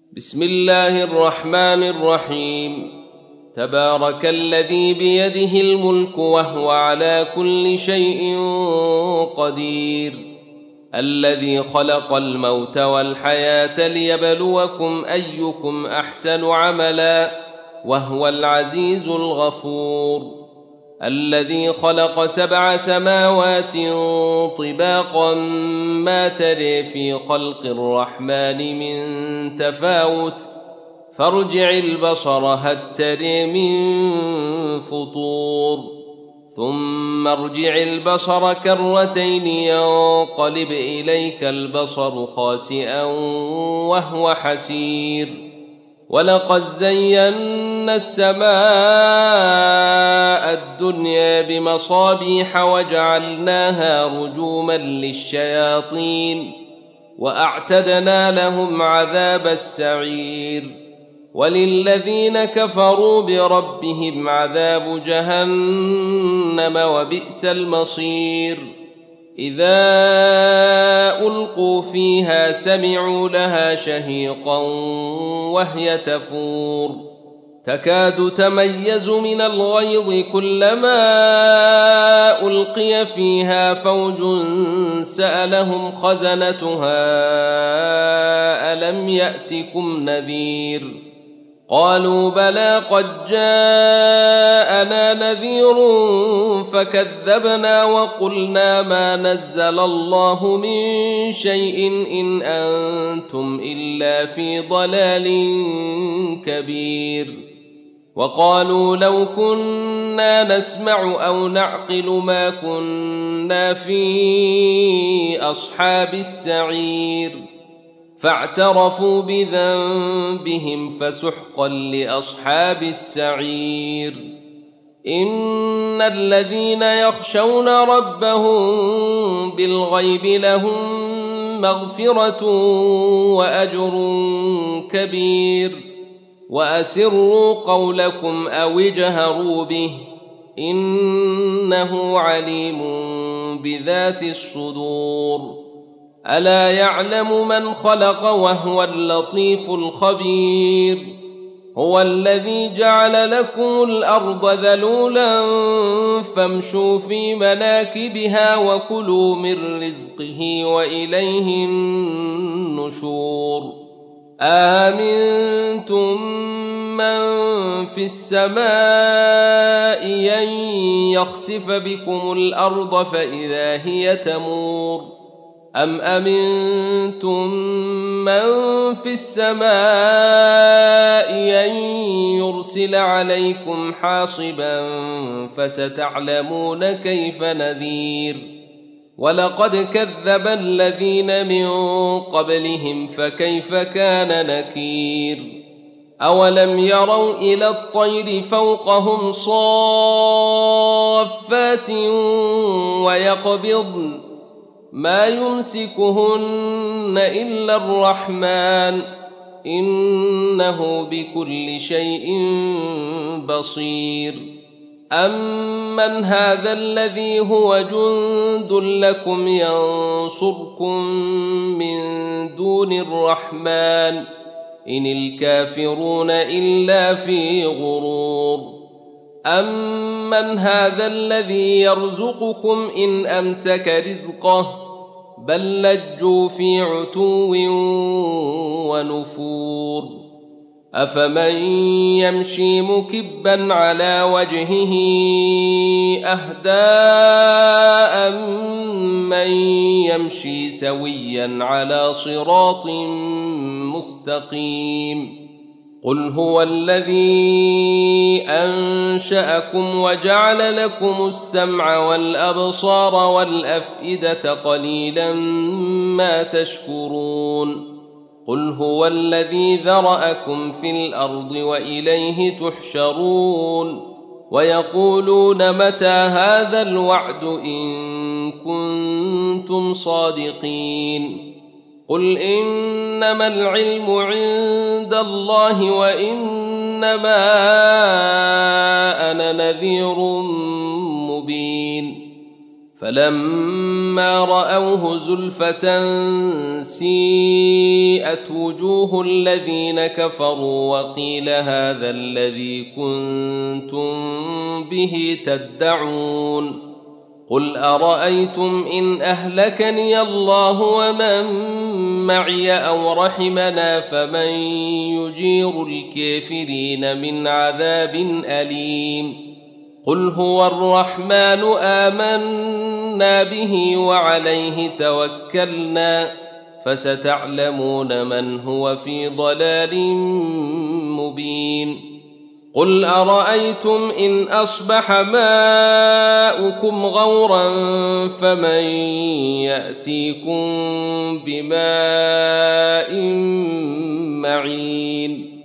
بسم الله الرحمن الرحيم. تبارك الذي بيده الملك وهو على كل شيء قدير، الذي خلق الموت والحياة ليبلوكم أيكم أحسن عملا وهو العزيز الغفور، الذي خلق 7 سماوات طباقا ما تري في خلق الرحمن من تفاوت فارجع البصر هل تري من فطور ثم ارجع البصر كرتين ينقلب إليك البصر خاسئا وهو حسير، ولقد زينا السماء الدنيا بمصابيح وجعلناها رجوما للشياطين وأعتدنا لهم عذاب السعير، وللذين كفروا بربهم عذاب جهنم وبئس المصير. إذا ألقوا فيها سمعوا لها شهيقا وهي تفور تكاد تميز من الغيظ كلما ألقي فيها فوج سألهم خزنتها ألم يأتكم نذير؟ قالوا بلى قد جاءنا نذير فكذبنا وقلنا ما نزل الله من شيء إن أنتم إلا في ضلال كبير. وقالوا لو كنا نسمع أو نعقل ما كنا في أصحاب السعير، فاعترفوا بذنبهم فسحقا لأصحاب السعير. إن الذين يخشون ربهم بالغيب لهم مغفرة وأجر كبير. وأسروا قولكم أو اجهروا به إنه عليم بذات الصدور. ألا يعلم من خلق وهو اللطيف الخبير. هو الذي جعل لكم الأرض ذلولا فامشوا في مناكبها وكلوا من رزقه وإليه النشور. آمنتم من في السماء أن يخسف بكم الأرض فإذا هي تمور أم أمنتم من في السماء أن يرسل عليكم حاصبا فستعلمون كيف نذير. ولقد كذب الذين من قبلهم فكيف كان نكير. أولم يروا إلى الطير فوقهم صافات ويقبضن ما يمسكهن إلا الرحمن إنه بكل شيء بصير. أمن هذا الذي هو جند لكم ينصركم من دون الرحمن إن الكافرون إلا في غرور. أمن هذا الذي يرزقكم إن أمسك رزقه بل لجوا في عتو ونفور. أفمن يمشي مكبا على وجهه أهدى أمن يمشي سويا على صراط مستقيم. قل هو الذي أنشأكم وجعل لكم السمع والأبصار والأفئدة قليلا ما تشكرون. قل هو الذي ذرأكم في الأرض وإليه تحشرون. ويقولون متى هذا الوعد إن كنتم صادقين. قل إنما العلم عند الله وإنما أنا نذير مبين. فلما رأوه زلفة سيئت وجوه الذين كفروا وقيل هذا الذي كنتم به تدعون قل أرأيتم إن أهلكني الله ومن معي أو رحمنا فمن يجير الكافرين من عذاب أليم قل هو الرحمن آمنا به وعليه توكلنا فستعلمون من هو في ضلال مبين قل أرأيتم إن أصبح ماؤكم غورا فمن يأتيكم بماء معين